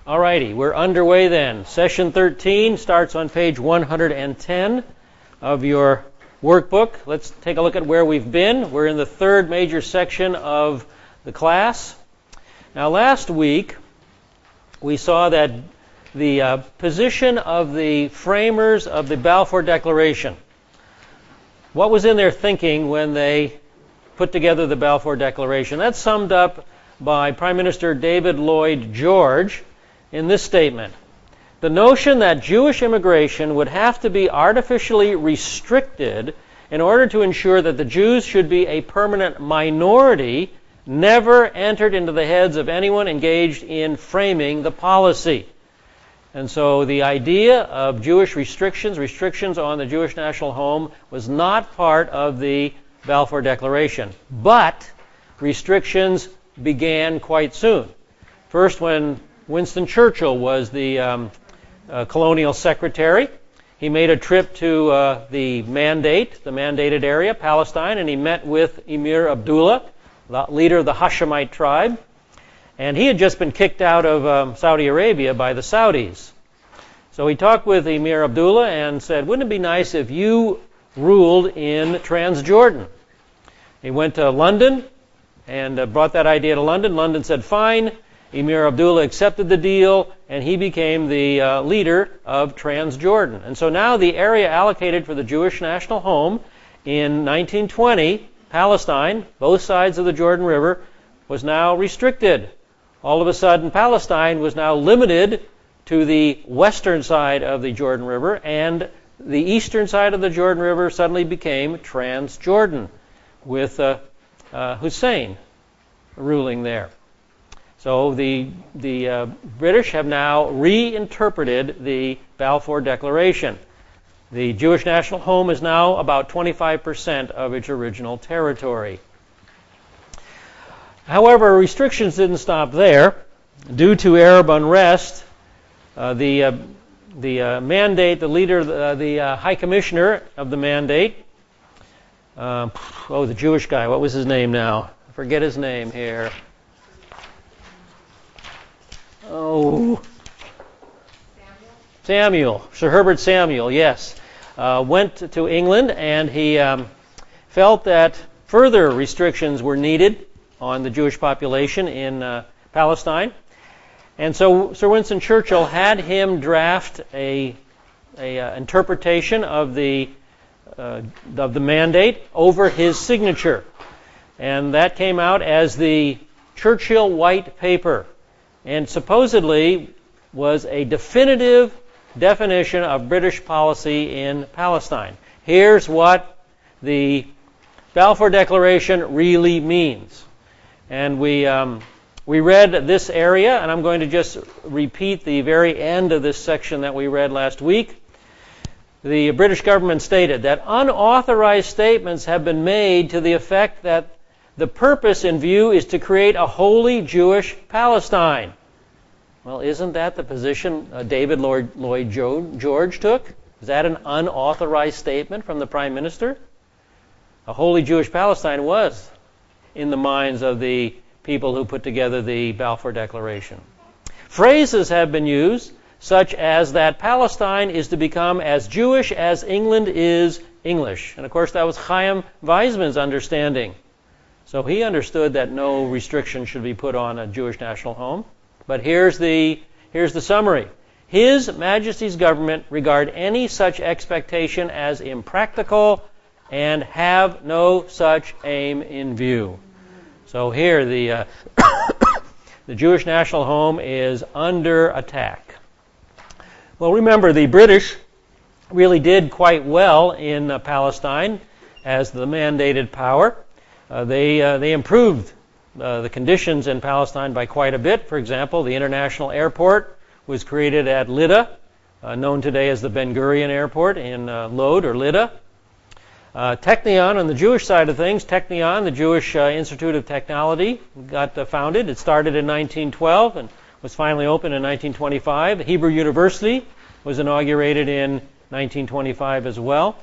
Alrighty, we're underway then. Session 13 starts on page 110 of your workbook. Let's take a look at where we've been. We're in the third major section of the class. Now last week we saw that the position of the framers of the Balfour Declaration. What was in their thinking when they put together the Balfour Declaration? That's summed up by Prime Minister David Lloyd George in this statement. The notion that Jewish immigration would have to be artificially restricted in order to ensure that the Jews should be a permanent minority never entered into the heads of anyone engaged in framing the policy. And so the idea of Jewish restrictions on the Jewish national home, was not part of the Balfour Declaration. But restrictions began quite soon. First, when Winston Churchill was the colonial secretary, he made a trip to the mandated area, Palestine, and he met with Emir Abdullah, the leader of the Hashemite tribe. And he had just been kicked out of Saudi Arabia by the Saudis. So he talked with Emir Abdullah and said, wouldn't it be nice if you ruled in Transjordan? He went to London and brought that idea to London. London said, fine. Emir Abdullah accepted the deal, and he became the leader of Transjordan. And so now the area allocated for the Jewish national home in 1920, Palestine, both sides of the Jordan River, was now restricted. All of a sudden, Palestine was now limited to the western side of the Jordan River, and the eastern side of the Jordan River suddenly became Transjordan, with Hussein ruling there. So the British have now reinterpreted the Balfour Declaration. The Jewish national home is now about 25% of its original territory. However, restrictions didn't stop there. Due to Arab unrest, the mandate, the leader, the High Commissioner of the mandate, the Jewish guy, what was his name now? I forget his name here. Samuel. Sir Herbert Samuel, yes. Went to England, and he felt that further restrictions were needed on the Jewish population in Palestine. And so Sir Winston Churchill had him draft a interpretation of the mandate over his signature. And that came out as the Churchill White Paper, and supposedly was a definitive definition of British policy in Palestine. Here's what the Balfour Declaration really means. And we read this area, and I'm going to just repeat the very end of this section that we read last week. The British government stated that unauthorized statements have been made to the effect that the purpose in view is to create a wholly Jewish Palestine. Well, isn't that the position David Lloyd George took? Is that an unauthorized statement from the Prime Minister? A wholly Jewish Palestine was in the minds of the people who put together the Balfour Declaration. Phrases have been used, such as that Palestine is to become as Jewish as England is English. And of course, that was Chaim Weizmann's understanding. So he understood that no restriction should be put on a Jewish national home. But here's the summary. His Majesty's government regard any such expectation as impractical and have no such aim in view. So here the Jewish national home is under attack. Well, remember, the British really did quite well in Palestine as the mandated power. They improved the conditions in Palestine by quite a bit. For example, the international airport was created at Lydda, known today as the Ben Gurion Airport in Lod or Lydda. Technion, on the Jewish side of things, Technion, the Jewish Institute of Technology, got founded. It started in 1912 and was finally opened in 1925. Hebrew University was inaugurated in 1925 as well.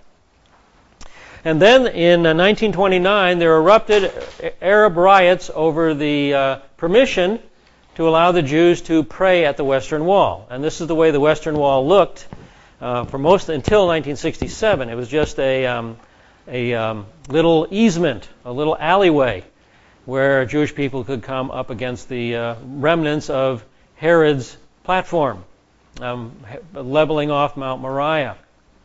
And then in 1929, there erupted Arab riots over the permission to allow the Jews to pray at the Western Wall. And this is the way the Western Wall looked for most until 1967. It was just a little easement, a little alleyway where Jewish people could come up against the remnants of Herod's platform, leveling off Mount Moriah.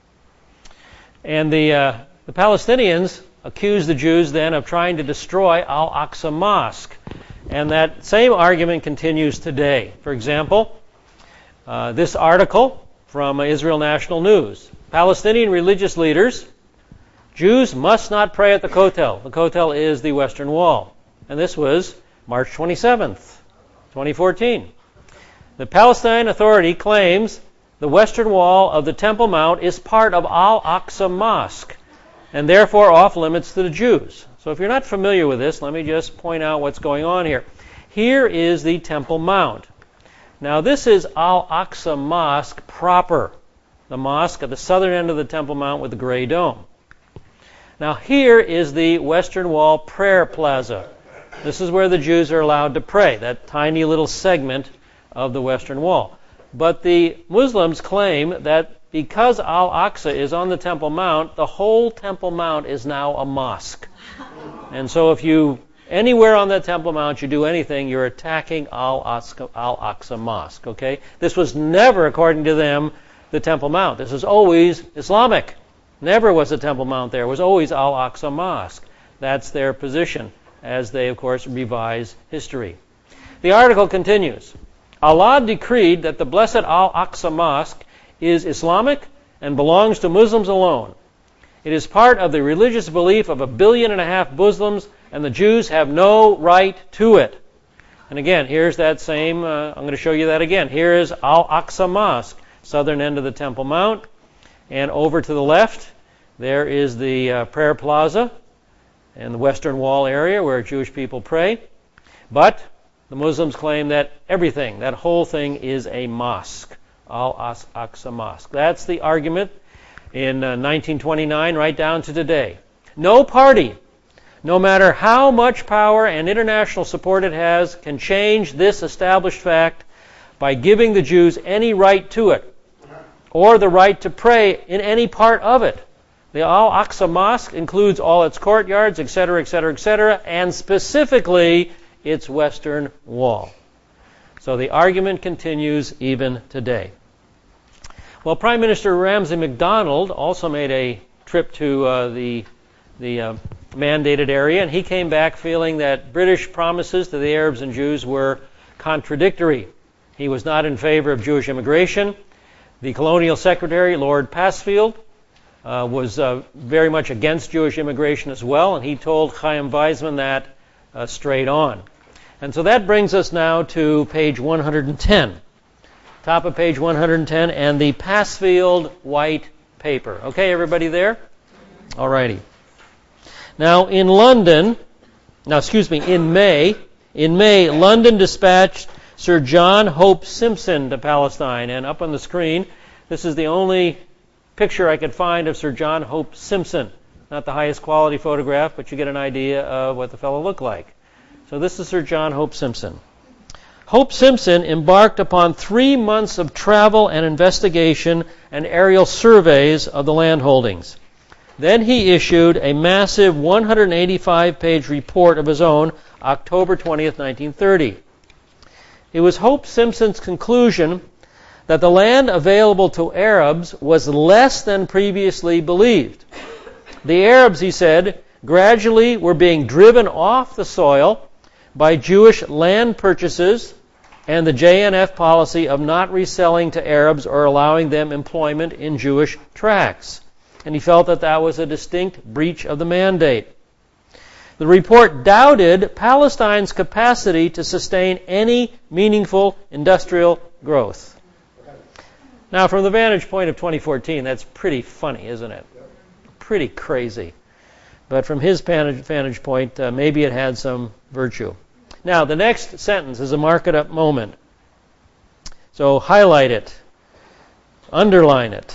And the Palestinians accused the Jews then of trying to destroy Al-Aqsa Mosque. And that same argument continues today. For example, this article from Israel National News. Palestinian religious leaders, Jews must not pray at the Kotel. The Kotel is the Western Wall. And this was March 27th, 2014. The Palestine Authority claims the Western Wall of the Temple Mount is part of Al-Aqsa Mosque and therefore off limits to the Jews. So if you're not familiar with this, let me just point out what's going on here. Here is the Temple Mount. Now this is Al-Aqsa Mosque proper, the mosque at the southern end of the Temple Mount with the gray dome. Now here is the Western Wall Prayer Plaza. This is where the Jews are allowed to pray, that tiny little segment of the Western Wall. But the Muslims claim that because Al-Aqsa is on the Temple Mount, the whole Temple Mount is now a mosque. And so if you, anywhere on the Temple Mount, you do anything, you're attacking Al-Aqsa Mosque, okay? This was never, according to them, the Temple Mount. This is always Islamic. Never was the Temple Mount there. It was always Al-Aqsa Mosque. That's their position, as they, of course, revise history. The article continues. Allah decreed that the blessed Al-Aqsa Mosque is Islamic and belongs to Muslims alone. It is part of the religious belief of 1.5 billion Muslims, and the Jews have no right to it. And again, here's that same, I'm going to show you that again. Here is Al-Aqsa Mosque, southern end of the Temple Mount. And over to the left, there is the prayer plaza and the Western Wall area where Jewish people pray. But the Muslims claim that everything, that whole thing is a mosque, Al-Aqsa Mosque. That's the argument in 1929 right down to today. No party, no matter how much power and international support it has, can change this established fact by giving the Jews any right to it or the right to pray in any part of it. The Al-Aqsa Mosque includes all its courtyards, etc., etc., etc., and specifically its Western Wall. So the argument continues even today. Well, Prime Minister Ramsay MacDonald also made a trip to the mandated area, and he came back feeling that British promises to the Arabs and Jews were contradictory. He was not in favor of Jewish immigration. The Colonial Secretary, Lord Pasfield, was very much against Jewish immigration as well, and he told Chaim Weizmann that straight on. And so that brings us now to page 110. Top of page 110 and the Pasfield white paper. Okay, everybody there? All righty. Now in May, London dispatched Sir John Hope Simpson to Palestine. And up on the screen, this is the only picture I could find of Sir John Hope Simpson. Not the highest quality photograph, but you get an idea of what the fellow looked like. So this is Sir John Hope Simpson. Hope Simpson embarked upon 3 months of travel and investigation and aerial surveys of the land holdings. Then he issued a massive 185-page report of his own, October 20th, 1930. It was Hope Simpson's conclusion that the land available to Arabs was less than previously believed. The Arabs, he said, gradually were being driven off the soil by Jewish land purchases and the JNF policy of not reselling to Arabs or allowing them employment in Jewish tracts. And he felt that that was a distinct breach of the mandate. The report doubted Palestine's capacity to sustain any meaningful industrial growth. Now, from the vantage point of 2014, that's pretty funny, isn't it? Pretty crazy. But from his vantage point, maybe it had some virtue. Now, the next sentence is a mark-it-up moment. So highlight it. Underline it.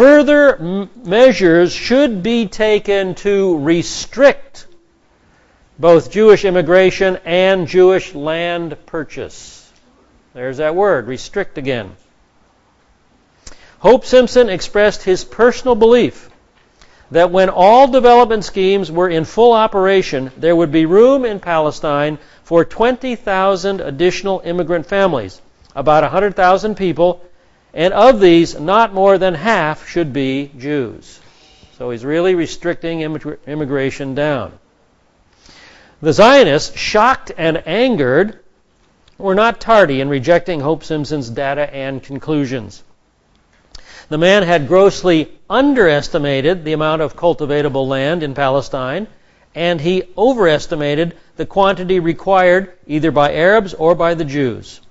Further measures should be taken to restrict both Jewish immigration and Jewish land purchase. There's that word, restrict again. Hope Simpson expressed his personal belief that when all development schemes were in full operation, there would be room in Palestine for 20,000 additional immigrant families, about 100,000 people, and of these, not more than half should be Jews. So he's really restricting immigration down. The Zionists, shocked and angered, were not tardy in rejecting Hope Simpson's data and conclusions. The man had grossly underestimated the amount of cultivatable land in Palestine, and he overestimated the quantity required either by Arabs or by the Jews.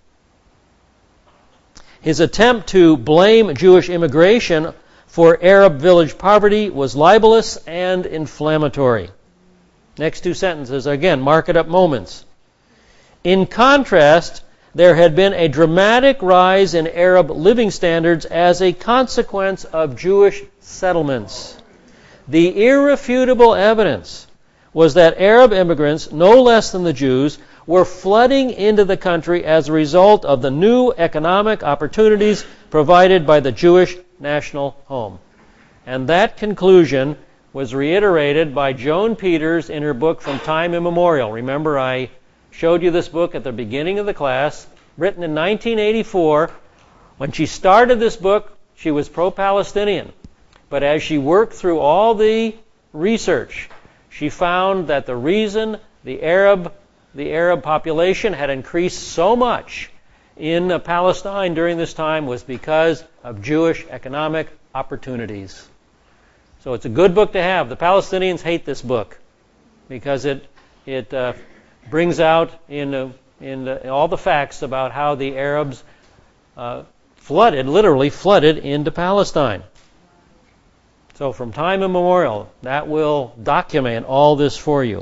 His attempt to blame Jewish immigration for Arab village poverty was libelous and inflammatory. Next two sentences, again, mark-it-up moments. In contrast, there had been a dramatic rise in Arab living standards as a consequence of Jewish settlements. The irrefutable evidence was that Arab immigrants, no less than the Jews, were flooding into the country as a result of the new economic opportunities provided by the Jewish national home. And that conclusion was reiterated by Joan Peters in her book From Time Immemorial. Remember, I showed you this book at the beginning of the class, written in 1984. When she started this book, she was pro-Palestinian. But as she worked through all the research, she found that the reason the Arab population had increased so much in Palestine during this time was because of Jewish economic opportunities. So it's a good book to have. The Palestinians hate this book because it brings out in all the facts about how the Arabs literally flooded into Palestine. So from time immemorial, that will document all this for you.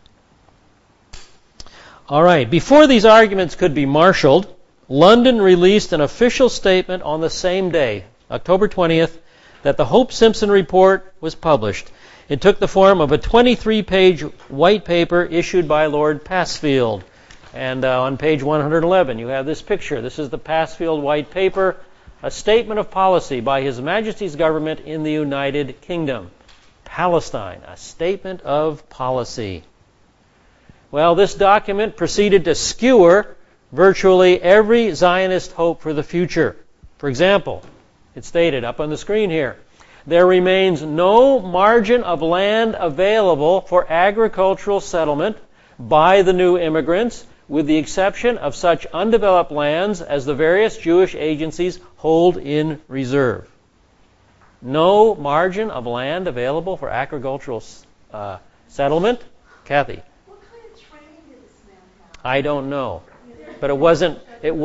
All right, before these arguments could be marshaled, London released an official statement on the same day, October 20th, that the Hope Simpson report was published. It took the form of a 23-page white paper issued by Lord Passfield. And on page 111, you have this picture. This is the Passfield white paper, a statement of policy by His Majesty's government in the United Kingdom. Palestine, a statement of policy. Well, this document proceeded to skewer virtually every Zionist hope for the future. For example, it stated up on the screen here, there remains no margin of land available for agricultural settlement by the new immigrants, with the exception of such undeveloped lands as the various Jewish agencies hold in reserve. No margin of land available for agricultural settlement? Kathy? What kind of training did this man have? I don't know. But it wasn't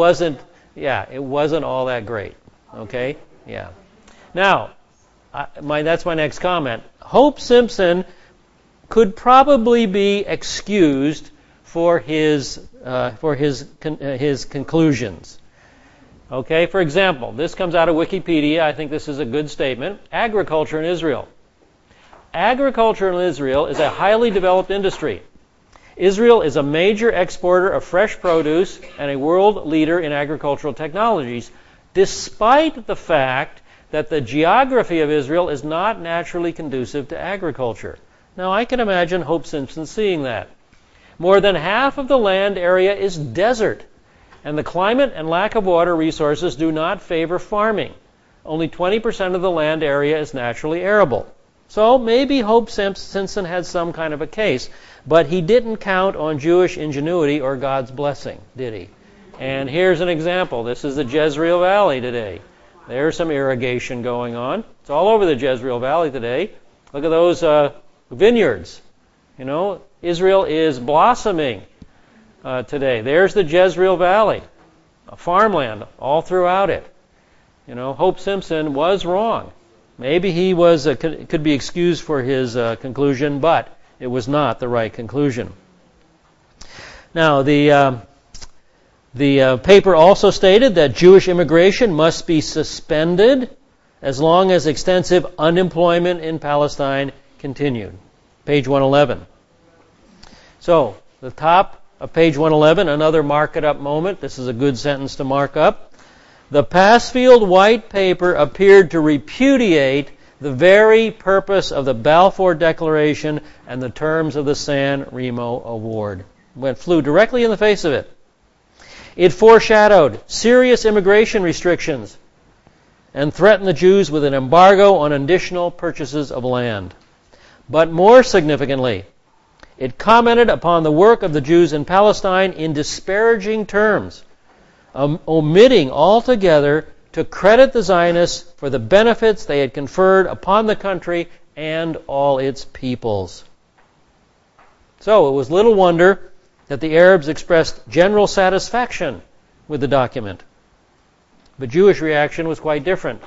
all that great. Okay? Yeah. Now, that's my next comment. Hope Simpson could probably be excused for his conclusions. Okay, for example, this comes out of Wikipedia. I think this is a good statement. Agriculture in Israel. Agriculture in Israel is a highly developed industry. Israel is a major exporter of fresh produce and a world leader in agricultural technologies, despite the fact that the geography of Israel is not naturally conducive to agriculture. Now, I can imagine Hope Simpson seeing that. More than half of the land area is desert, and the climate and lack of water resources do not favor farming. Only 20% of the land area is naturally arable. So maybe Hope Simpson had some kind of a case, but he didn't count on Jewish ingenuity or God's blessing, did he? And here's an example. This is the Jezreel Valley today. There's some irrigation going on. It's all over the Jezreel Valley today. Look at those vineyards. You know, Israel is blossoming today. There's the Jezreel Valley, farmland all throughout it. You know, Hope Simpson was wrong. Maybe he could be excused for his conclusion, but it was not the right conclusion. Now, the paper also stated that Jewish immigration must be suspended as long as extensive unemployment in Palestine continued. Page 111. So, the top of page 111, another mark it up moment. This is a good sentence to mark up. The Passfield White Paper appeared to repudiate the very purpose of the Balfour Declaration and the terms of the San Remo Award. Flew directly in the face of it. It foreshadowed serious immigration restrictions and threatened the Jews with an embargo on additional purchases of land. But more significantly, it commented upon the work of the Jews in Palestine in disparaging terms, omitting altogether to credit the Zionists for the benefits they had conferred upon the country and all its peoples. So it was little wonder that the Arabs expressed general satisfaction with the document. But Jewish reaction was quite different.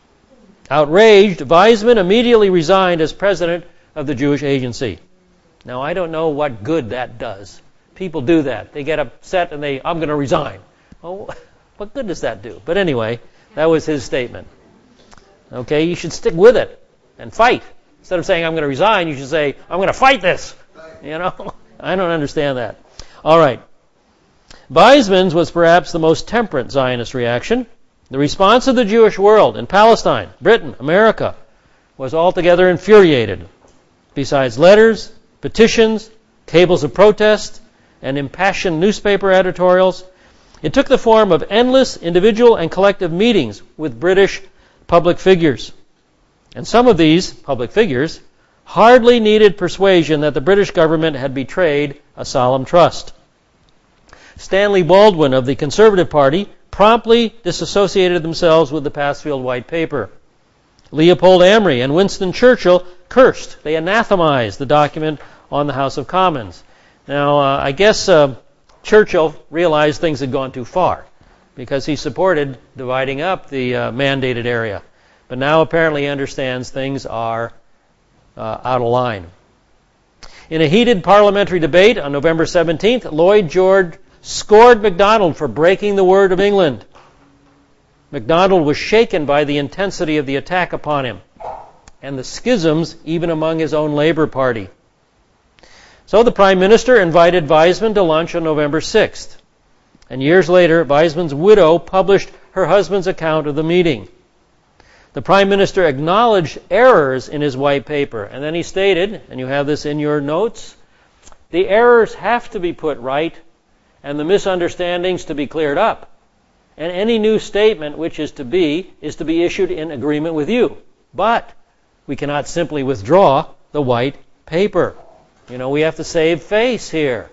Outraged, Weizmann immediately resigned as president of the Jewish Agency. Now, I don't know what good that does. People do that. They get upset and I'm going to resign. Oh, what good does that do? But anyway, that was his statement. Okay, you should stick with it and fight. Instead of saying, I'm going to resign, you should say, I'm going to fight this. You know, I don't understand that. All right. Weizmann's was perhaps the most temperate Zionist reaction. The response of the Jewish world in Palestine, Britain, America, was altogether infuriated. Besides letters, petitions, cables of protest, and impassioned newspaper editorials, it took the form of endless individual and collective meetings with British public figures. And some of these public figures hardly needed persuasion that the British government had betrayed a solemn trust. Stanley Baldwin of the Conservative Party promptly disassociated themselves with the Passfield White Paper. Leopold Amory and Winston Churchill cursed. They anathematized the document on the House of Commons. Now, I guess Churchill realized things had gone too far because he supported dividing up the mandated area. But now apparently he understands things are out of line. In a heated parliamentary debate on November 17th, Lloyd George scored MacDonald for breaking the word of England. MacDonald was shaken by the intensity of the attack upon him and the schisms even among his own Labour Party. So the Prime Minister invited Weizmann to lunch on November 6th. And years later, Weizmann's widow published her husband's account of the meeting. The Prime Minister acknowledged errors in his white paper, and then he stated, and you have this in your notes, the errors have to be put right and the misunderstandings to be cleared up. And any new statement which is to be issued in agreement with you. But we cannot simply withdraw the white paper. You know, we have to save face here.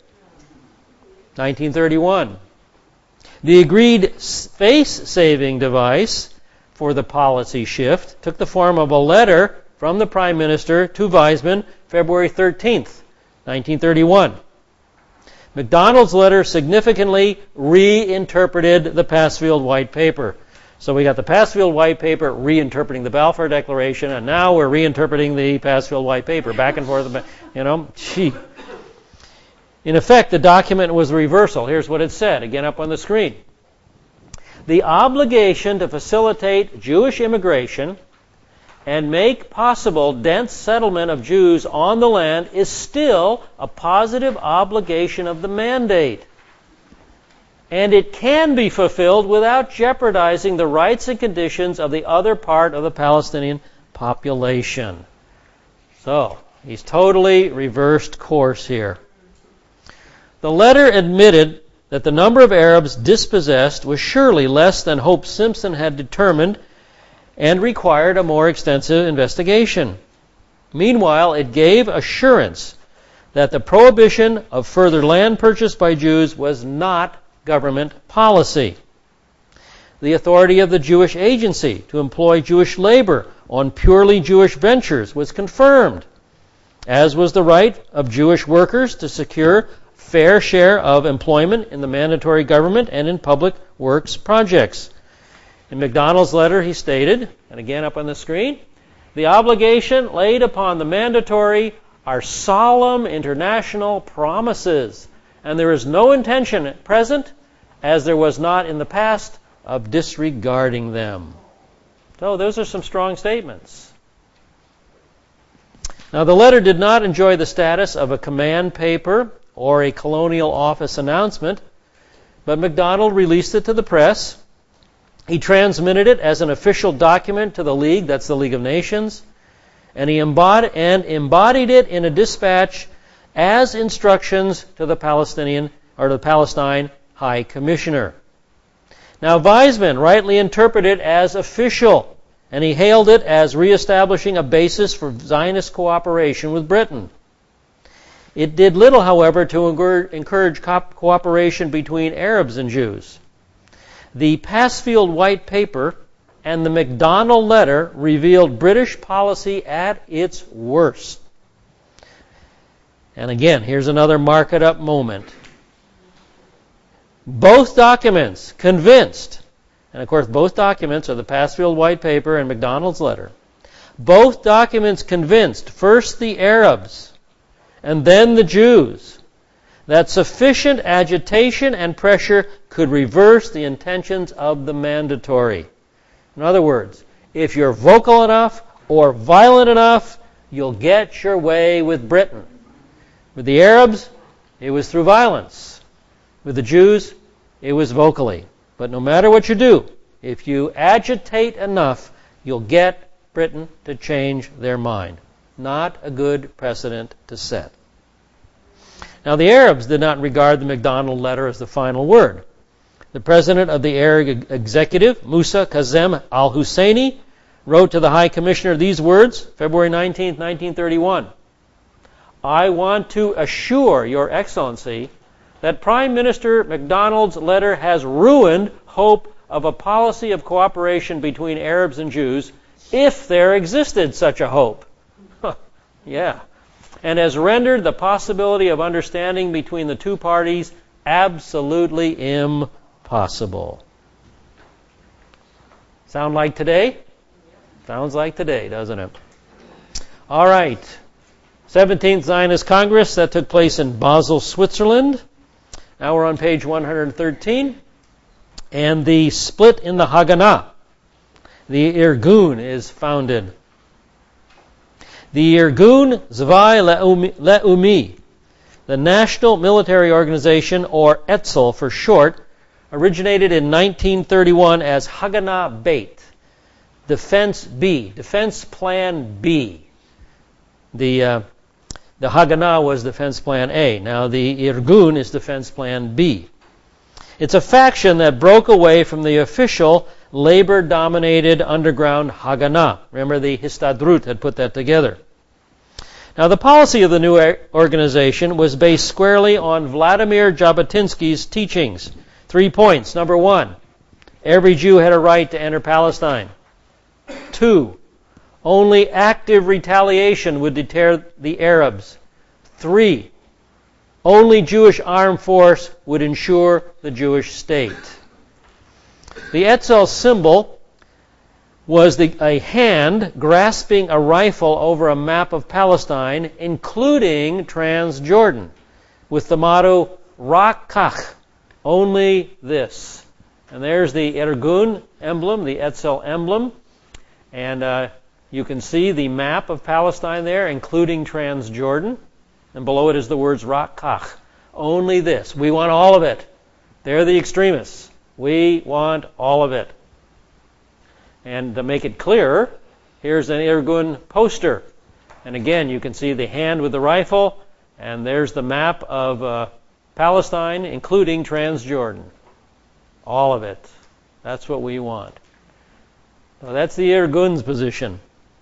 1931. The agreed face-saving device for the policy shift took the form of a letter from the Prime Minister to Weizmann, February 13th, 1931. MacDonald's letter significantly reinterpreted the Passfield White Paper. So we got the Passfield White Paper reinterpreting the Balfour Declaration, and now we're reinterpreting the Passfield White Paper, back and forth, you know. Gee. In effect, the document was a reversal. Here's what it said, again up on the screen. The obligation to facilitate Jewish immigration and make possible dense settlement of Jews on the land is still a positive obligation of the mandate. And it can be fulfilled without jeopardizing the rights and conditions of the other part of the Palestinian population. So, he's totally reversed course here. The letter admitted that the number of Arabs dispossessed was surely less than Hope Simpson had determined and required a more extensive investigation. Meanwhile, it gave assurance that the prohibition of further land purchase by Jews was not government policy. The authority of the Jewish Agency to employ Jewish labor on purely Jewish ventures was confirmed, as was the right of Jewish workers to secure fair share of employment in the mandatory government and in public works projects. In MacDonald's letter, he stated, and again up on the screen, the obligation laid upon the mandatory are solemn international promises, and there is no intention at present, as there was not in the past, of disregarding them. So those are some strong statements. Now the letter did not enjoy the status of a command paper or a colonial office announcement, but MacDonald released it to the press. He transmitted it as an official document to the League, that's the League of Nations, and he embodied it in a dispatch as instructions to the Palestine High Commissioner. Now, Weizmann rightly interpreted it as official, and he hailed it as reestablishing a basis for Zionist cooperation with Britain. It did little, however, to encourage cooperation between Arabs and Jews. The Passfield White Paper and the MacDonald Letter revealed British policy at its worst. And again, here's another mark it up moment. Both documents convinced, and of course both documents are the Passfield White Paper and MacDonald's Letter. Both documents convinced first the Arabs and then the Jews that sufficient agitation and pressure could reverse the intentions of the mandatory. In other words, if you're vocal enough or violent enough, you'll get your way with Britain. With the Arabs, it was through violence. With the Jews, it was vocally. But no matter what you do, if you agitate enough, you'll get Britain to change their mind. Not a good precedent to set. Now, the Arabs did not regard the MacDonald Letter as the final word. The president of the Arab executive, Musa Kazem al-Husseini, wrote to the High Commissioner these words, February 19, 1931. I want to assure Your Excellency that Prime Minister MacDonald's letter has ruined hope of a policy of cooperation between Arabs and Jews, if there existed such a hope. Yeah. And has rendered the possibility of understanding between the two parties absolutely impossible. Sound like today? Sounds like today, doesn't it? All right. 17th Zionist Congress, that took place in Basel, Switzerland. Now we're on page 113. And the split in the Haganah. The Irgun is founded. The Irgun Zvai Le'umi, the National Military Organization, or Etzel for short, originated in 1931 as Haganah Beit, Defense B, Defense Plan B. The Haganah was Defense Plan A. Now the Irgun is Defense Plan B. It's a faction that broke away from the official labor-dominated underground Haganah. Remember, the Histadrut had put that together. Now, the policy of the new organization was based squarely on Vladimir Jabotinsky's teachings. 3 points. Number 1, every Jew had a right to enter Palestine. 2, only active retaliation would deter the Arabs. 3, only Jewish armed force would ensure the Jewish state. The Etzel symbol was a hand grasping a rifle over a map of Palestine, including Transjordan, with the motto, Rakach, only this. And there's the Irgun emblem, the Etzel emblem. And you can see the map of Palestine there, including Transjordan. And below it is the words Rakach, only this. We want all of it. They're the extremists. We want all of it. And to make it clearer, here's an Irgun poster. And again, you can see the hand with the rifle, and there's the map of Palestine, including Transjordan. All of it. That's what we want. So that's the Irgun's position.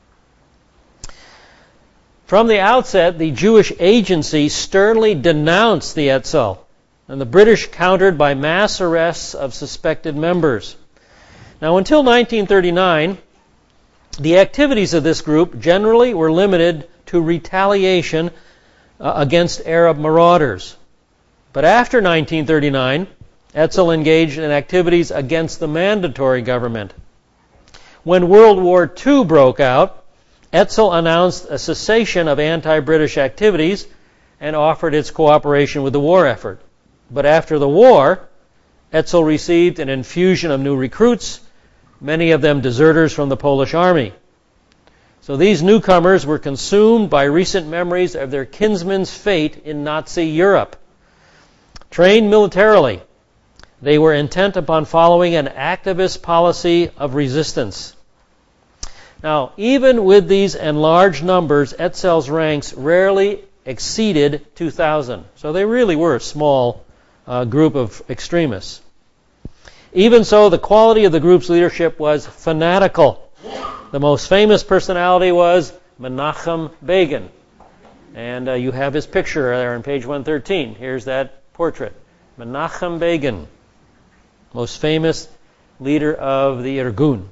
From the outset, the Jewish agency sternly denounced the Etzel, and the British countered by mass arrests of suspected members. Now, until 1939, the activities of this group generally were limited to retaliation against Arab marauders. But after 1939, Etzel engaged in activities against the mandatory government. When World War II broke out, Etzel announced a cessation of anti-British activities and offered its cooperation with the war effort. But after the war, Etzel received an infusion of new recruits, many of them deserters from the Polish army. So So these newcomers were consumed by recent memories of their kinsmen's fate in Nazi Europe. Trained militarily, they were intent upon following an activist policy of resistance. Now, even with these enlarged numbers, Etzel's ranks rarely exceeded 2,000. So they really were a small group of extremists. Even so, the quality of the group's leadership was fanatical. The most famous personality was Menachem Begin. And you have his picture there on page 113. Here's that portrait. Menachem Begin, most famous leader of the Irgun.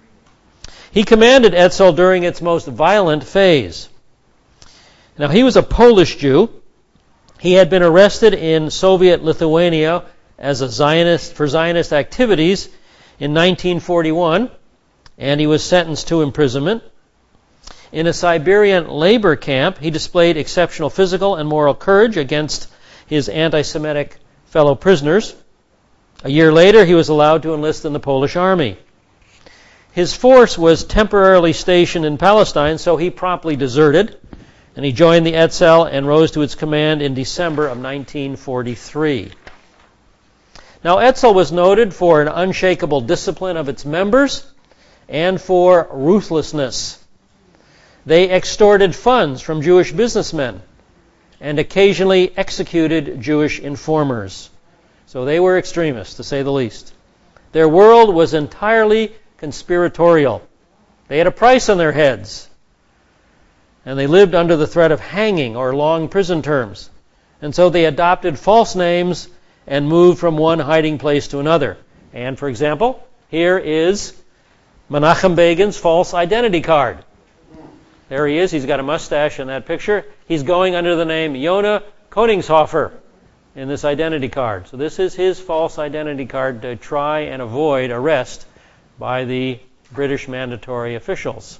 He commanded Etzel during its most violent phase. Now, he was a Polish Jew. He had been arrested in Soviet Lithuania as a Zionist for Zionist activities in 1941, and he was sentenced to imprisonment. In a Siberian labor camp, he displayed exceptional physical and moral courage against his anti-Semitic fellow prisoners. A year later, he was allowed to enlist in the Polish army. His force was temporarily stationed in Palestine, so he promptly deserted, and he joined the Etzel and rose to its command in December of 1943. Now, Etzel was noted for an unshakable discipline of its members and for ruthlessness. They extorted funds from Jewish businessmen and occasionally executed Jewish informers. So they were extremists, to say the least. Their world was entirely conspiratorial. They had a price on their heads, and they lived under the threat of hanging or long prison terms. And so they adopted false names and moved from one hiding place to another. And, for example, here is Menachem Begin's false identity card. There he is. He's got a mustache in that picture. He's going under the name Yonah Koningshofer in this identity card. So this is his false identity card to try and avoid arrest by the British mandatory officials.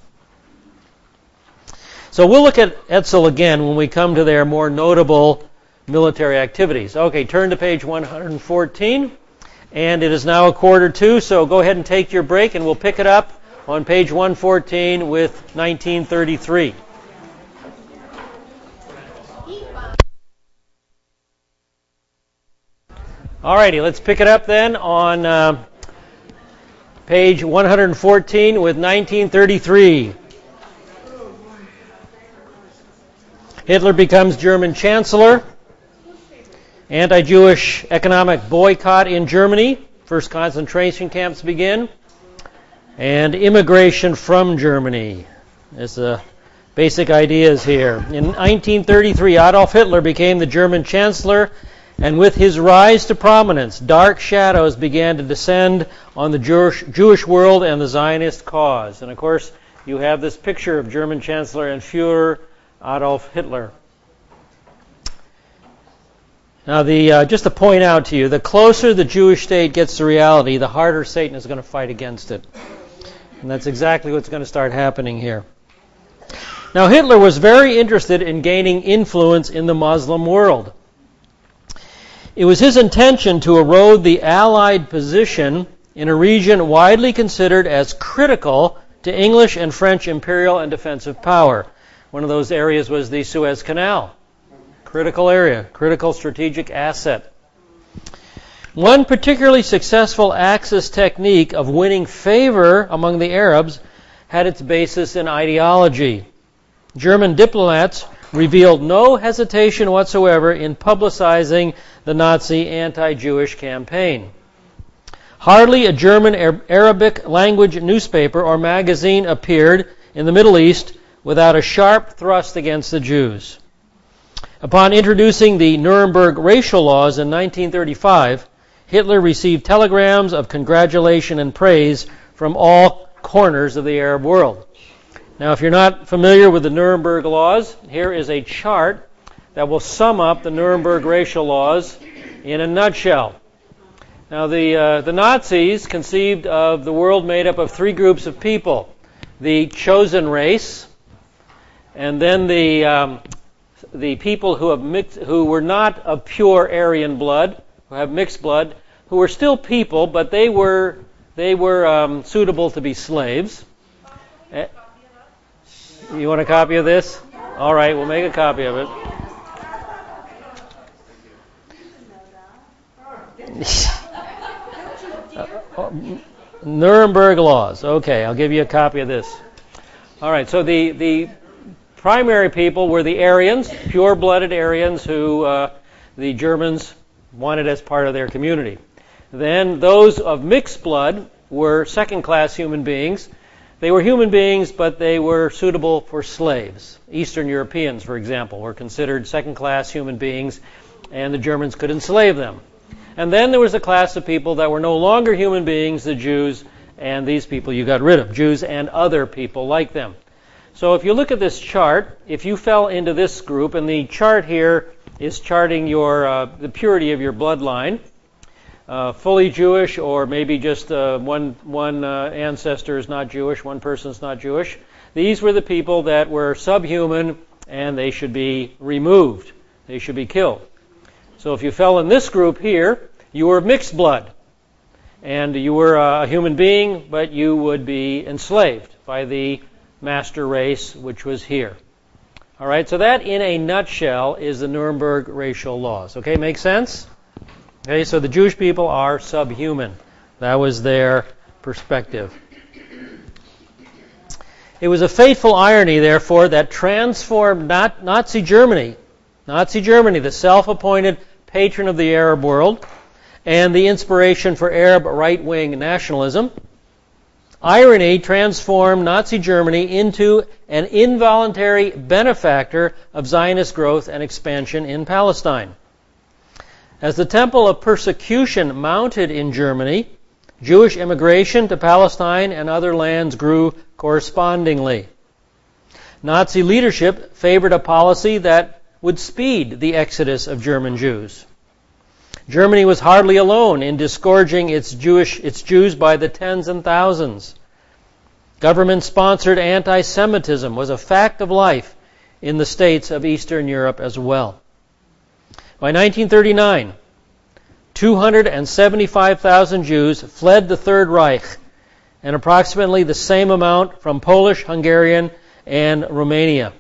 So we'll look at Etzel again when we come to their more notable military activities. Okay, turn to page 114. And it is now 1:45, so go ahead and take your break, and we'll pick it up on page 114 with 1933. All righty, let's pick it up then on page 114 with 1933. Hitler becomes German Chancellor. Anti-Jewish economic boycott in Germany. First concentration camps begin. And immigration from Germany is the basic ideas here. In 1933, Adolf Hitler became the German Chancellor, and with his rise to prominence, dark shadows began to descend on the Jewish world and the Zionist cause. And of course, you have this picture of German Chancellor and Führer Adolf Hitler. Now, just to point out to you, the closer the Jewish state gets to reality, the harder Satan is going to fight against it. And that's exactly what's going to start happening here. Now, Hitler was very interested in gaining influence in the Muslim world. It was his intention to erode the Allied position in a region widely considered as critical to English and French imperial and defensive power. One of those areas was the Suez Canal. Critical area, critical strategic asset. One particularly successful Axis technique of winning favor among the Arabs had its basis in ideology. German diplomats revealed no hesitation whatsoever in publicizing the Nazi anti-Jewish campaign. Hardly a German Arabic language newspaper or magazine appeared in the Middle East without a sharp thrust against the Jews. Upon introducing the Nuremberg racial laws in 1935, Hitler received telegrams of congratulation and praise from all corners of the Arab world. Now, if you're not familiar with the Nuremberg laws, here is a chart that will sum up the Nuremberg racial laws in a nutshell. Now, the Nazis conceived of the world made up of three groups of people: the chosen race, and then the people who were not of pure Aryan blood, who have mixed blood, who were still people, but they were suitable to be slaves. You want a copy of this? All right, we'll make a copy of it. Nuremberg laws. Okay, I'll give you a copy of this. All right, so the primary people were the Aryans, pure-blooded Aryans who the Germans wanted as part of their community. Then those of mixed blood were second-class human beings. They were human beings, but they were suitable for slaves. Eastern Europeans, for example, were considered second-class human beings, and the Germans could enslave them. And then there was a class of people that were no longer human beings, the Jews, and these people you got rid of, Jews and other people like them. So if you look at this chart, if you fell into this group, and the chart here is charting your the purity of your bloodline, fully Jewish, or maybe just one ancestor is not Jewish, one person is not Jewish. These were the people that were subhuman, and they should be removed. They should be killed. So if you fell in this group here, you were mixed blood, and you were a human being, but you would be enslaved by the master race, which was here. All right, so that in a nutshell is the Nuremberg racial laws. Okay, make sense? Okay, so the Jewish people are subhuman. That was their perspective. It was a fateful irony, therefore, that transformed Nazi Germany, the self-appointed patron of the Arab world, and the inspiration for Arab right-wing nationalism. Irony transformed Nazi Germany into an involuntary benefactor of Zionist growth and expansion in Palestine. As the temple of persecution mounted in Germany, Jewish immigration to Palestine and other lands grew correspondingly. Nazi leadership favored a policy that would speed the exodus of German Jews. Germany was hardly alone in disgorging its Jews by the tens and thousands. Government-sponsored anti-Semitism was a fact of life in the states of Eastern Europe as well. By 1939, 275,000 Jews fled the Third Reich, and approximately the same amount from Poland, Hungary, and Romania.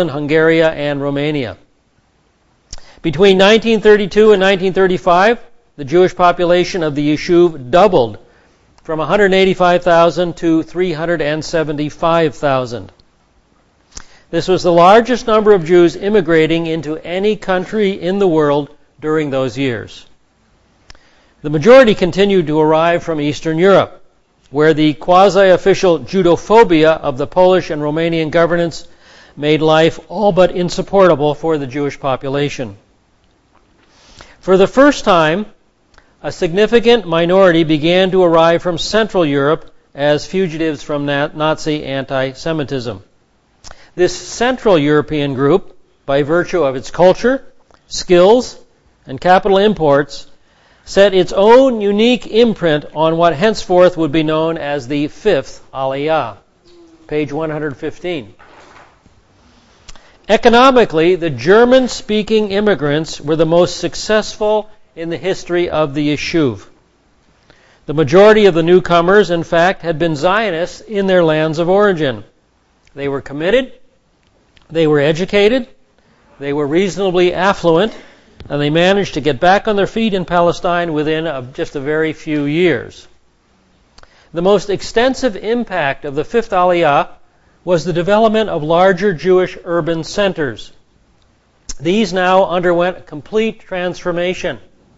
Between 1932 and 1935, the Jewish population of the Yishuv doubled from 185,000 to 375,000. This was the largest number of Jews immigrating into any country in the world during those years. The majority continued to arrive from Eastern Europe, where the quasi-official Judophobia of the Polish and Romanian governments made life all but insupportable for the Jewish population. For the first time, a significant minority began to arrive from Central Europe as fugitives from Nazi anti-Semitism. This Central European group, by virtue of its culture, skills, and capital imports, set its own unique imprint on what henceforth would be known as the Fifth Aliyah. Page 115. Economically, the German-speaking immigrants were the most successful in the history of the Yishuv. The majority of the newcomers, in fact, had been Zionists in their lands of origin. They were committed, they were educated, they were reasonably affluent, and they managed to get back on their feet in Palestine within just a very few years. The most extensive impact of the Fifth Aliyah was the development of larger Jewish urban centers. These now underwent complete transformation.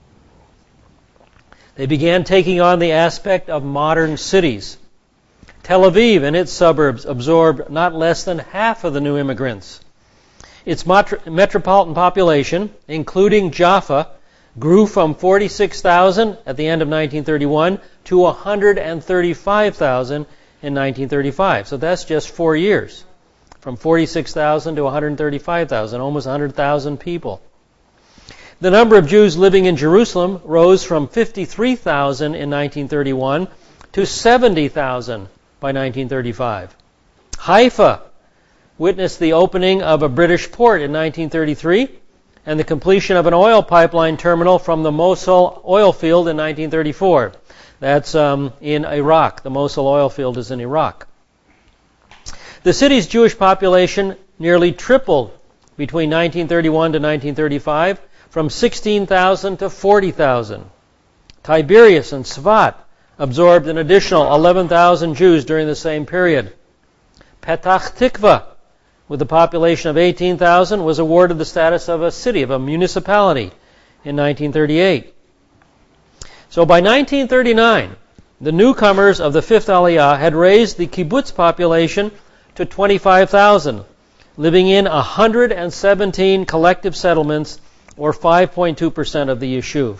They began taking on the aspect of modern cities. Tel Aviv and its suburbs absorbed not less than half of the new immigrants. Its metropolitan population, including Jaffa, grew from 46,000 at the end of 1931 to 135,000 in 1935. So that's just 4 years, from 46,000 to 135,000, almost 100,000 people. The number of Jews living in Jerusalem rose from 53,000 in 1931 to 70,000 by 1935. Haifa witnessed the opening of a British port in 1933 and the completion of an oil pipeline terminal from the Mosul oil field in 1934. That's in Iraq. The Mosul oil field is in Iraq. The city's Jewish population nearly tripled between 1931 to 1935, from 16,000 to 40,000. Tiberias and Svat absorbed an additional 11,000 Jews during the same period. Petach Tikva, with a population of 18,000, was awarded the status of a city, of a municipality, in 1938. So by 1939, the newcomers of the Fifth Aliyah had raised the kibbutz population to 25,000, living in 117 collective settlements, or 5.2% of the Yishuv.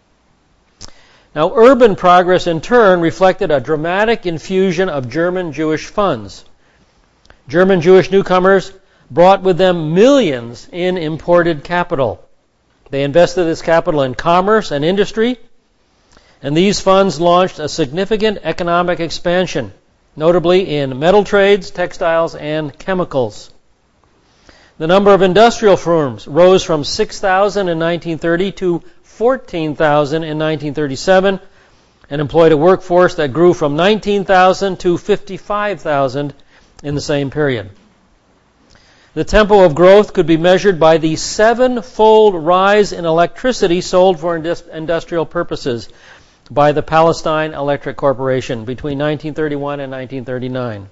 Now, urban progress in turn reflected a dramatic infusion of German Jewish funds. German Jewish newcomers brought with them millions in imported capital. They invested this capital in commerce and industry, and these funds launched a significant economic expansion, notably in metal trades, textiles, and chemicals. The number of industrial firms rose from 6,000 in 1930 to 14,000 in 1937, and employed a workforce that grew from 19,000 to 55,000 in the same period. The tempo of growth could be measured by the seven-fold rise in electricity sold for industrial purposes by the Palestine Electric Corporation between 1931 and 1939.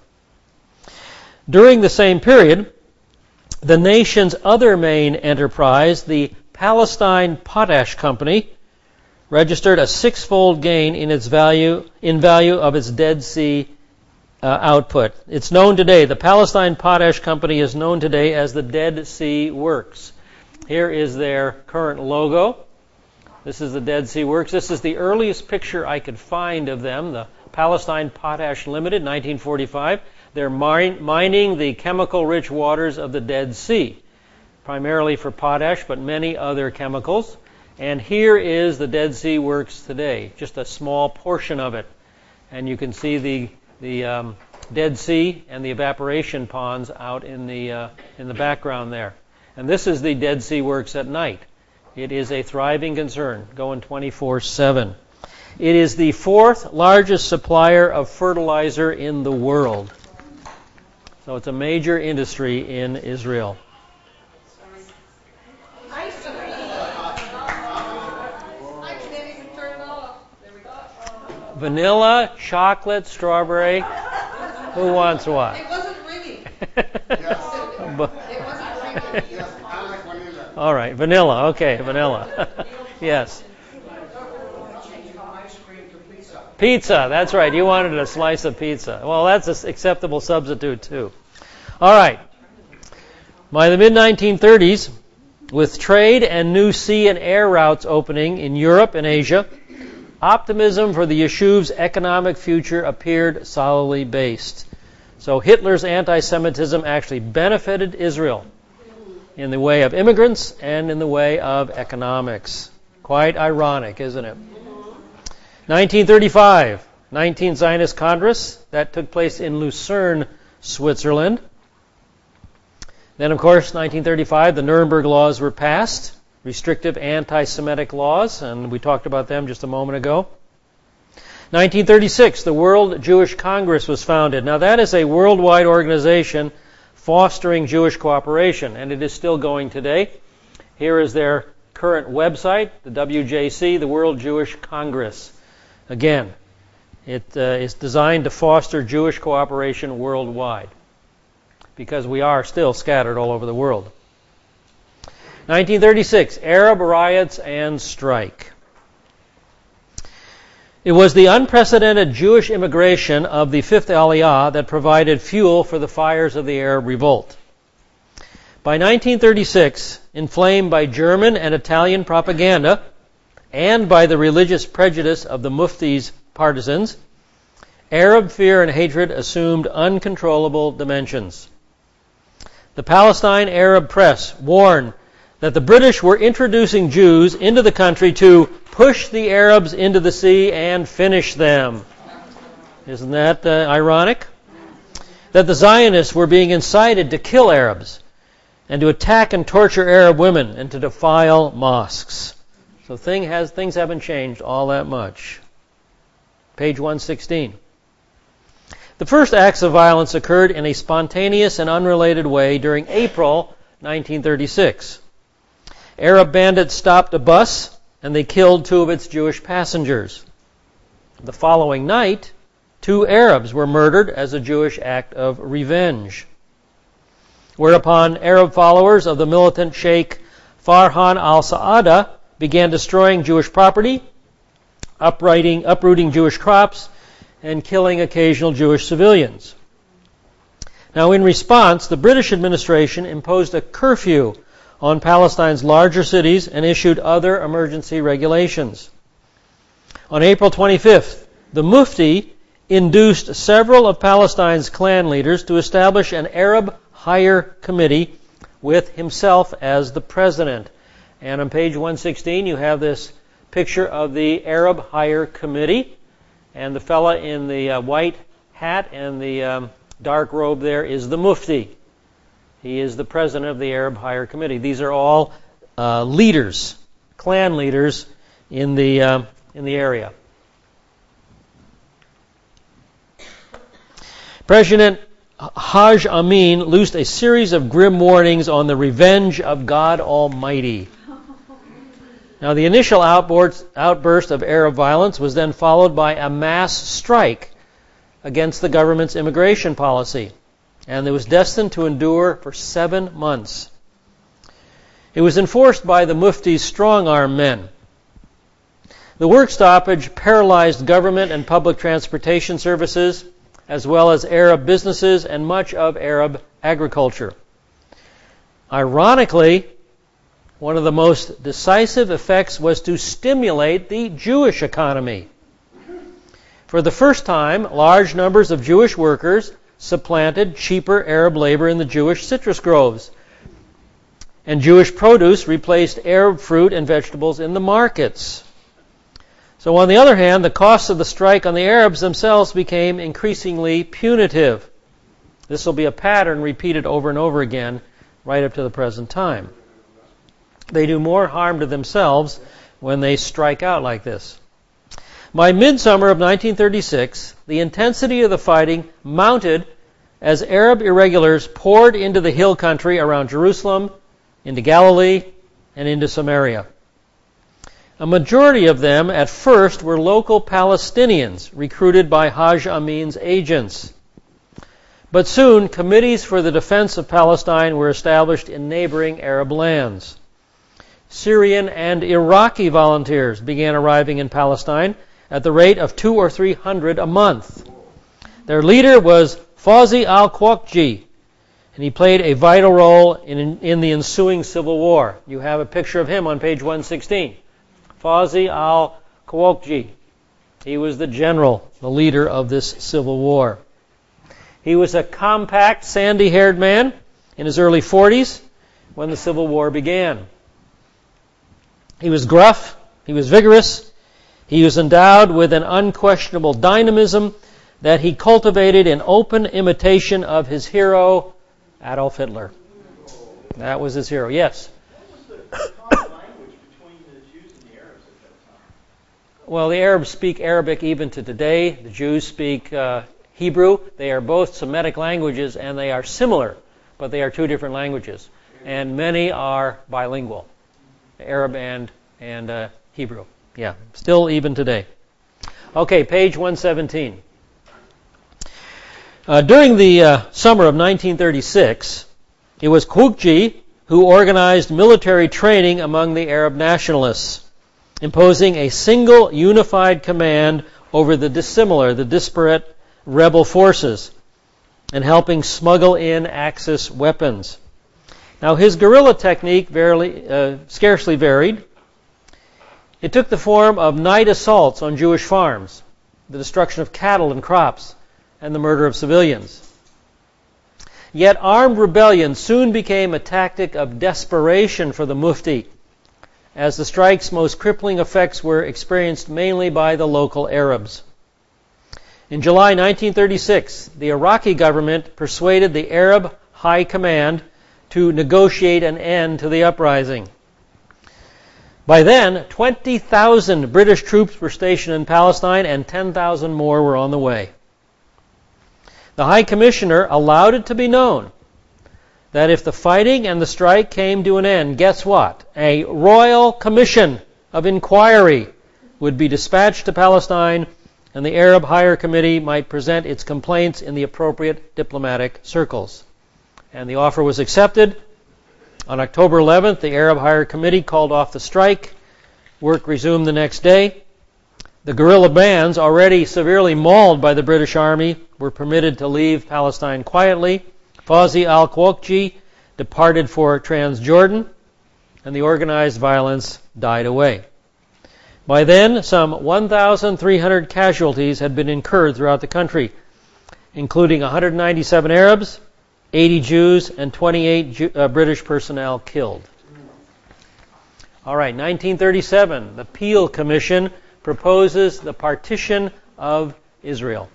During the same period, the nation's other main enterprise, the Palestine Potash Company, registered a six-fold gain in value of its Dead Sea output. It's known today, the Palestine Potash Company is known today as the Dead Sea Works. Here is their current logo. This is the Dead Sea Works. This is the earliest picture I could find of them, the Palestine Potash Limited, 1945. They're mining the chemical-rich waters of the Dead Sea, primarily for potash, but many other chemicals. And here is the Dead Sea Works today, just a small portion of it. And you can see the Dead Sea and the evaporation ponds out in the background there. And this is the Dead Sea Works at night. It is a thriving concern, going 24/7. It is the fourth largest supplier of fertilizer in the world. So it's a major industry in Israel. I can't even turn it off. There we go. Vanilla, chocolate, strawberry. Who wants what? It wasn't ringing. But- It wasn't ringing. Yes, I like vanilla. All right, vanilla. Okay, vanilla. Yes. Ice cream to pizza. Pizza, that's right. You wanted a slice of pizza. Well, that's an acceptable substitute, too. All right. By the mid-1930s, with trade and new sea and air routes opening in Europe and Asia, optimism for the Yeshuv's economic future appeared solidly based. So Hitler's anti-Semitism actually benefited Israel in the way of immigrants and in the way of economics. Quite ironic, isn't it? 1935, 19th Zionist Congress. That took place in Lucerne, Switzerland. Then, of course, 1935, the Nuremberg Laws were passed, restrictive anti-Semitic laws, and we talked about them just a moment ago. 1936, the World Jewish Congress was founded. Now, that is a worldwide organization fostering Jewish cooperation, and it is still going today. Here is their current website, the WJC, the World Jewish Congress. Again, it is designed to foster Jewish cooperation worldwide, because we are still scattered all over the world. 1936, Arab riots and strike. It was the unprecedented Jewish immigration of the Fifth Aliyah that provided fuel for the fires of the Arab revolt. By 1936, inflamed by German and Italian propaganda and by the religious prejudice of the Mufti's partisans, Arab fear and hatred assumed uncontrollable dimensions. The Palestine Arab press warned that the British were introducing Jews into the country to push the Arabs into the sea and finish them. Isn't that ironic? That the Zionists were being incited to kill Arabs and to attack and torture Arab women and to defile mosques. So things haven't changed all that much. Page 116. The first acts of violence occurred in a spontaneous and unrelated way during April 1936. Arab bandits stopped a bus and they killed 2 of its Jewish passengers. The following night, 2 Arabs were murdered as a Jewish act of revenge. Whereupon Arab followers of the militant Sheikh Farhan al-Saada began destroying Jewish property, uprooting Jewish crops, and killing occasional Jewish civilians. Now, in response, the British administration imposed a curfew on Palestine's larger cities and issued other emergency regulations. On April 25th, the Mufti induced several of Palestine's clan leaders to establish an Arab Higher Committee with himself as the president. And on page 116, you have this picture of the Arab Higher Committee. And the fella in the white hat and the dark robe there is the Mufti. He is the president of the Arab Higher Committee. These are all leaders, clan leaders in the area. President Haj Amin loosed a series of grim warnings on the revenge of God Almighty. Now, the initial outburst of Arab violence was then followed by a mass strike against the government's immigration policy, and it was destined to endure for 7 months. It was enforced by the Mufti's strong-arm men. The work stoppage paralyzed government and public transportation services, as well as Arab businesses and much of Arab agriculture. Ironically, one of the most decisive effects was to stimulate the Jewish economy. For the first time, large numbers of Jewish workers supplanted cheaper Arab labor in the Jewish citrus groves, and Jewish produce replaced Arab fruit and vegetables in the markets. So on the other hand, the costs of the strike on the Arabs themselves became increasingly punitive. This will be a pattern repeated over and over again right up to the present time. They do more harm to themselves when they strike out like this. By midsummer of 1936, the intensity of the fighting mounted as Arab irregulars poured into the hill country around Jerusalem, into Galilee, and into Samaria. A majority of them at first were local Palestinians recruited by Haj Amin's agents. But soon, committees for the defense of Palestine were established in neighboring Arab lands. Syrian and Iraqi volunteers began arriving in Palestine at the rate of 200 or 300 a month. Their leader was Fawzi al-Quwaqji, and he played a vital role in the ensuing civil war. You have a picture of him on page 116. Fawzi al-Quwaqji. He was the general, the leader of this civil war. He was a compact, sandy-haired man in his early 40s when the civil war began. He was gruff, he was vigorous, he was endowed with an unquestionable dynamism that he cultivated in open imitation of his hero, Adolf Hitler. That was his hero, yes. Well, the Arabs speak Arabic even to today. The Jews speak Hebrew. They are both Semitic languages, and they are similar, but they are 2 different languages. And many are bilingual, Arab and Hebrew. Yeah, still even today. Okay, page 117. During the summer of 1936, it was Quwaqji who organized military training among the Arab nationalists, imposing a single unified command over the disparate rebel forces, and helping smuggle in Axis weapons. Now, his guerrilla technique scarcely varied. It took the form of night assaults on Jewish farms, the destruction of cattle and crops, and the murder of civilians. Yet armed rebellion soon became a tactic of desperation for the Mufti, as the strike's most crippling effects were experienced mainly by the local Arabs. In July 1936, the Iraqi government persuaded the Arab High Command to negotiate an end to the uprising. By then, 20,000 British troops were stationed in Palestine and 10,000 more were on the way. The High Commissioner allowed it to be known that if the fighting and the strike came to an end, guess what? A royal commission of inquiry would be dispatched to Palestine, and the Arab Higher Committee might present its complaints in the appropriate diplomatic circles. And the offer was accepted. On October 11th, the Arab Higher Committee called off the strike. Work resumed the next day. The guerrilla bands, already severely mauled by the British Army, were permitted to leave Palestine quietly. Fawzi al-Quwaqji departed for Transjordan, and the organized violence died away. By then, some 1,300 casualties had been incurred throughout the country, including 197 Arabs, 80 Jews, and 28 British personnel killed. All right, 1937, the Peel Commission proposes the partition of Israel.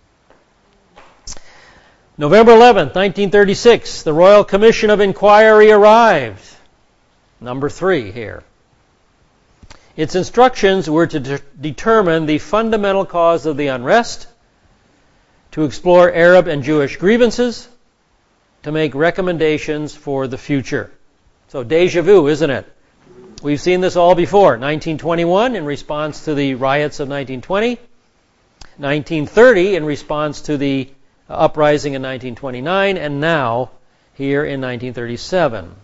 November 11th, 1936, the Royal Commission of Inquiry arrived. Number 3 here. Its instructions were to determine the fundamental cause of the unrest, to explore Arab and Jewish grievances, to make recommendations for the future. So déjà vu, isn't it? We've seen this all before. 1921 in response to the riots of 1920. 1930 in response to the uprising in 1929. And now here in 1937.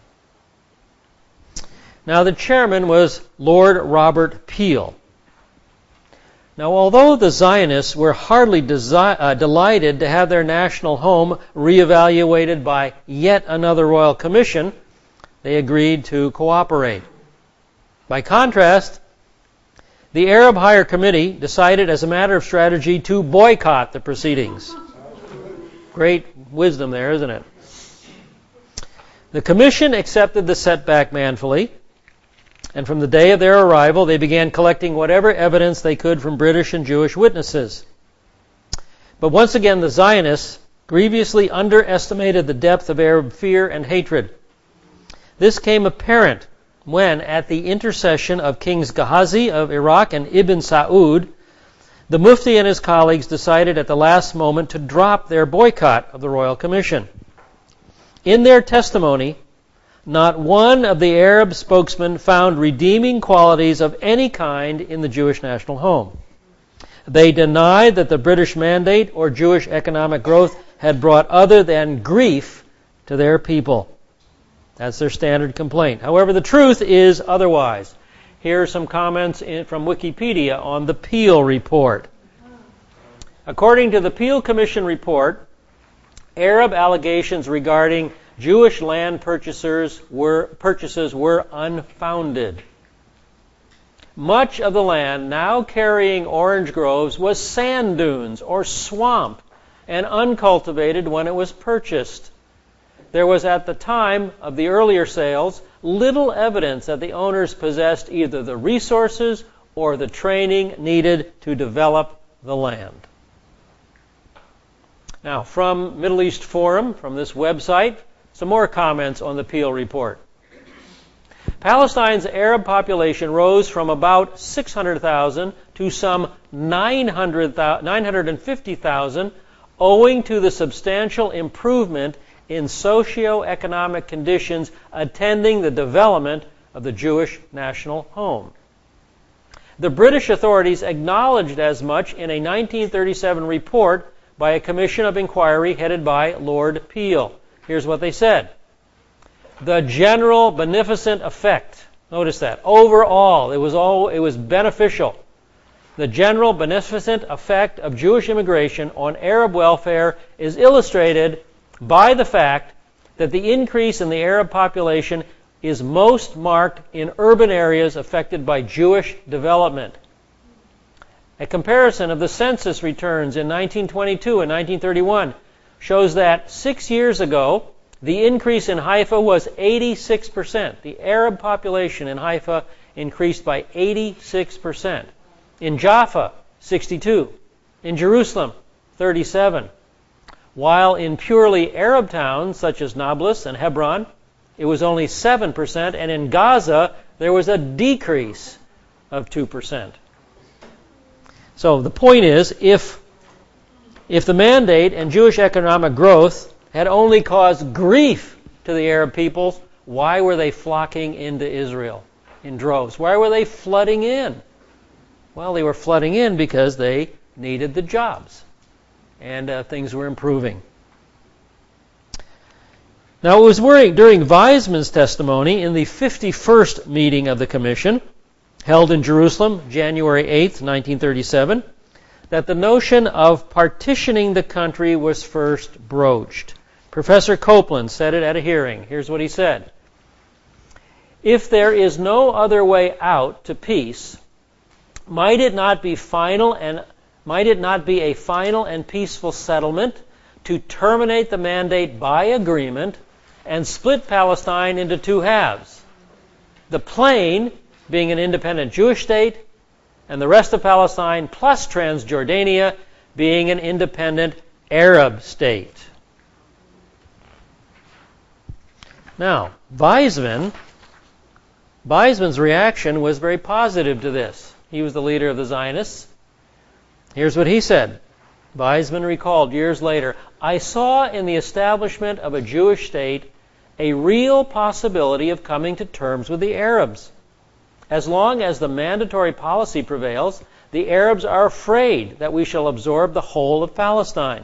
Now the chairman was Lord Robert Peel. Now although the Zionists were hardly delighted to have their national home reevaluated by yet another royal commission, they agreed to cooperate. By contrast, the Arab Higher Committee decided as a matter of strategy to boycott the proceedings. Great wisdom there, isn't it? The commission accepted the setback manfully, and from the day of their arrival, they began collecting whatever evidence they could from British and Jewish witnesses. But once again, the Zionists grievously underestimated the depth of Arab fear and hatred. This came apparent when, at the intercession of Kings Ghazi of Iraq and Ibn Saud, the Mufti and his colleagues decided at the last moment to drop their boycott of the Royal Commission. In their testimony, not one of the Arab spokesmen found redeeming qualities of any kind in the Jewish national home. They denied that the British mandate or Jewish economic growth had brought other than grief to their people. That's their standard complaint. However, the truth is otherwise. Here are some comments from Wikipedia on the Peel Report. According to the Peel Commission report, Arab allegations regarding Jewish land purchases were unfounded. Much of the land now carrying orange groves was sand dunes or swamp and uncultivated when it was purchased. There was at the time of the earlier sales little evidence that the owners possessed either the resources or the training needed to develop the land. Now, from Middle East Forum, from this website, some more comments on the Peel Report. Palestine's Arab population rose from about 600,000 to some 950,000 owing to the substantial improvement in socio-economic conditions attending the development of the Jewish national home. The British authorities acknowledged as much in a 1937 report by a commission of inquiry headed by Lord Peel. Here's what they said. The general beneficent effect, notice that, overall, it was beneficial. The general beneficent effect of Jewish immigration on Arab welfare is illustrated by the fact that the increase in the Arab population is most marked in urban areas affected by Jewish development. A comparison of the census returns in 1922 and 1931 shows that 6 years ago, the increase in Haifa was 86%. The Arab population in Haifa increased by 86%. In Jaffa, 62. In Jerusalem, 37. While in purely Arab towns such as Nablus and Hebron, it was only 7%, and in Gaza, there was a decrease of 2%. So the point is, if if the mandate and Jewish economic growth had only caused grief to the Arab peoples, why were they flocking into Israel in droves? Why were they flooding in? Well, they were flooding in because they needed the jobs, and things were improving. Now, it was during Weizmann's testimony in the 51st meeting of the Commission, held in Jerusalem, January 8th, 1937, that the notion of partitioning the country was first broached. Professor Copeland said it at a hearing. Here's what he said. If there is no other way out to peace, might it not be a final and peaceful settlement to terminate the mandate by agreement and split Palestine into two halves? The plain being an independent Jewish state, and the rest of Palestine plus Transjordania being an independent Arab state. Now, Weizmann's reaction was very positive to this. He was the leader of the Zionists. Here's what he said. Weizmann recalled years later, I saw in the establishment of a Jewish state a real possibility of coming to terms with the Arabs. As long as the mandatory policy prevails, the Arabs are afraid that we shall absorb the whole of Palestine.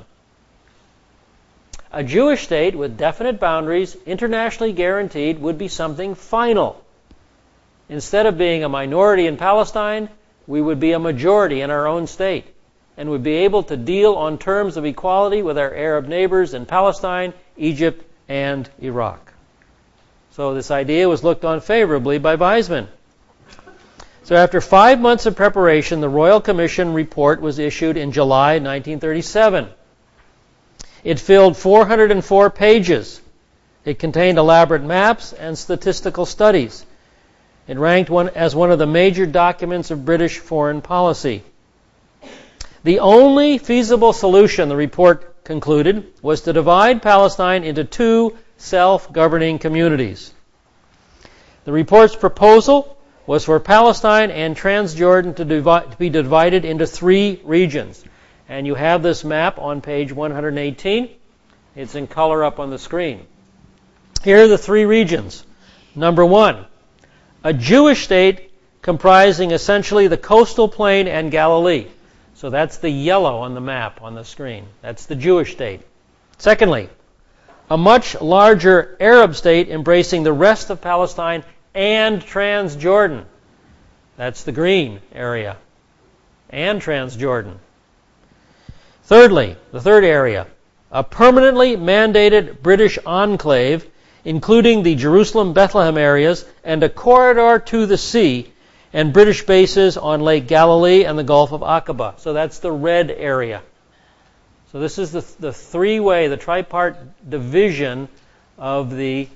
A Jewish state with definite boundaries, internationally guaranteed, would be something final. Instead of being a minority in Palestine, we would be a majority in our own state, and would be able to deal on terms of equality with our Arab neighbors in Palestine, Egypt, and Iraq. So this idea was looked on favorably by Weizmann. So after 5 months of preparation, the Royal Commission report was issued in July 1937. It filled 404 pages. It contained elaborate maps and statistical studies. It ranked as one of the major documents of British foreign policy. The only feasible solution, the report concluded, was to divide Palestine into two self-governing communities. The report's proposal was for Palestine and Transjordan to be divided into three regions. And you have this map on page 118. It's in color up on the screen. Here are the three regions. Number one, a Jewish state comprising essentially the coastal plain and Galilee. So that's the yellow on the map on the screen. That's the Jewish state. Secondly, a much larger Arab state embracing the rest of Palestine and Transjordan. That's the green area. And Transjordan. Thirdly, the third area, a permanently mandated British enclave, including the Jerusalem-Bethlehem areas and a corridor to the sea, and British bases on Lake Galilee and the Gulf of Aqaba. So that's the red area. So this is the three-way, the tripart division of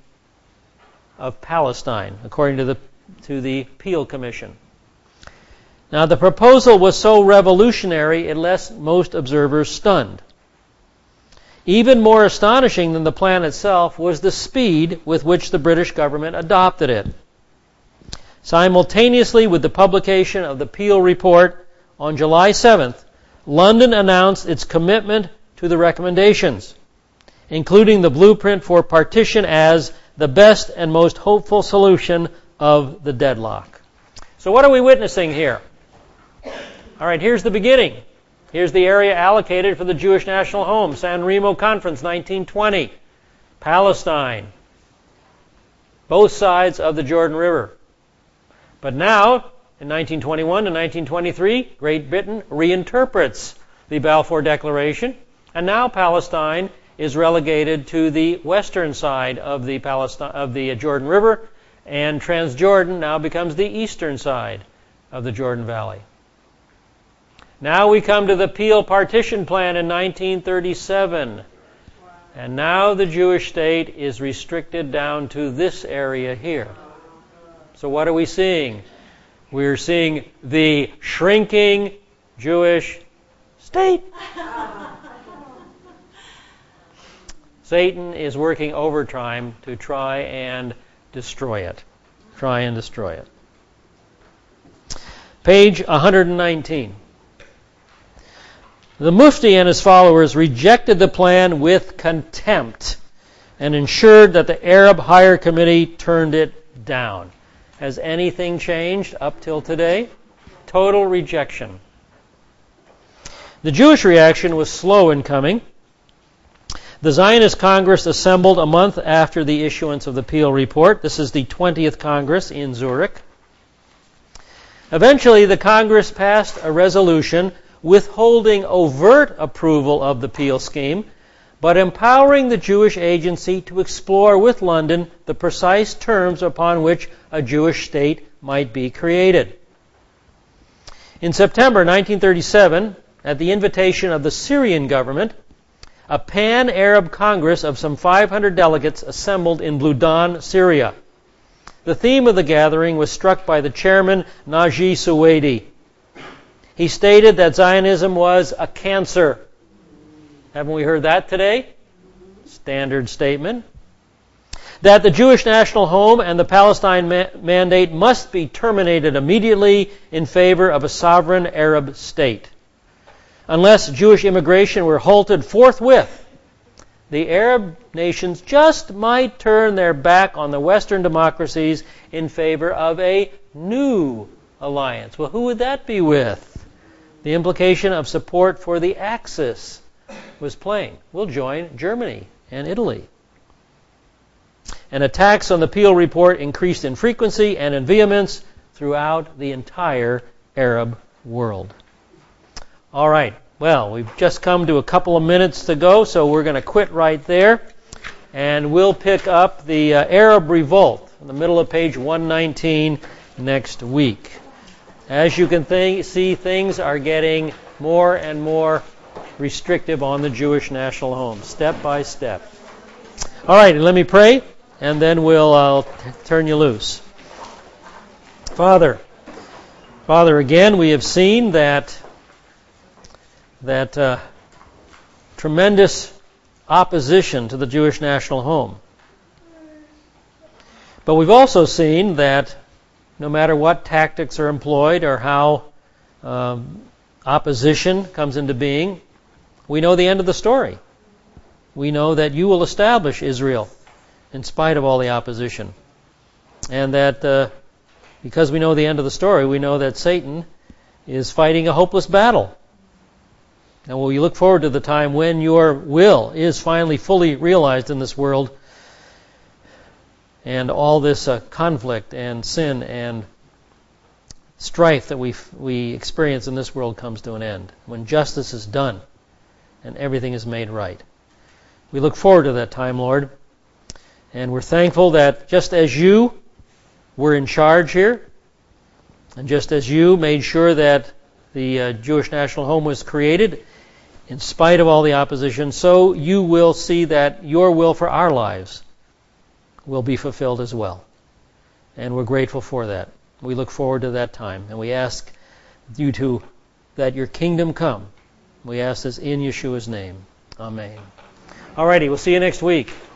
Palestine, according to the Peel Commission. Now, the proposal was so revolutionary it left most observers stunned. Even more astonishing than the plan itself was the speed with which the British government adopted it. Simultaneously with the publication of the Peel Report on July 7th, London announced its commitment to the recommendations, including the blueprint for partition as the best and most hopeful solution of the deadlock. So what are we witnessing here? All right, here's the beginning. Here's the area allocated for the Jewish National Home, San Remo Conference, 1920. Palestine. Both sides of the Jordan River. But now, in 1921 to 1923, Great Britain reinterprets the Balfour Declaration, and now Palestine is relegated to the western side of the Jordan River, and Transjordan now becomes the eastern side of the Jordan Valley. Now we come to the Peel Partition Plan in 1937. And now the Jewish state is restricted down to this area here. So what are we seeing? We're seeing the shrinking Jewish state. Satan is working overtime to try and destroy it. Page 119. The Mufti and his followers rejected the plan with contempt and ensured that the Arab Higher Committee turned it down. Has anything changed up till today? Total rejection. The Jewish reaction was slow in coming. The Zionist Congress assembled a month after the issuance of the Peel Report. This is the 20th Congress in Zurich. Eventually, the Congress passed a resolution withholding overt approval of the Peel scheme, but empowering the Jewish Agency to explore with London the precise terms upon which a Jewish state might be created. In September 1937, at the invitation of the Syrian government, a pan-Arab Congress of some 500 delegates assembled in Bludan, Syria. The theme of the gathering was struck by the chairman, Naji Suwaidi. He stated that Zionism was a cancer. Haven't we heard that today? Standard statement. That the Jewish national home and the Palestine mandate must be terminated immediately in favor of a sovereign Arab state. Unless Jewish immigration were halted forthwith, the Arab nations just might turn their back on the Western democracies in favor of a new alliance. Well, who would that be with? The implication of support for the Axis was plain. We'll join Germany and Italy. And attacks on the Peel Report increased in frequency and in vehemence throughout the entire Arab world. All right. Well, we've just come to a couple of minutes to go, so we're going to quit right there. And we'll pick up the Arab Revolt in the middle of page 119 next week. As you can see, things are getting more and more restrictive on the Jewish national home, step by step. All right, and let me pray, and then I'll turn you loose. Father, again, we have seen that tremendous opposition to the Jewish national home. But we've also seen that no matter what tactics are employed or how opposition comes into being, we know the end of the story. We know that you will establish Israel in spite of all the opposition. And that because we know the end of the story, we know that Satan is fighting a hopeless battle. And we look forward to the time when your will is finally fully realized in this world, and all this conflict and sin and strife that we experience in this world comes to an end, when justice is done and everything is made right. We look forward to that time, Lord, and we're thankful that just as you were in charge here, and just as you made sure that the Jewish national home was created, in spite of all the opposition, so you will see that your will for our lives will be fulfilled as well. And we're grateful for that. We look forward to that time. And we ask you that your kingdom come. We ask this in Yeshua's name. Amen. All righty, we'll see you next week.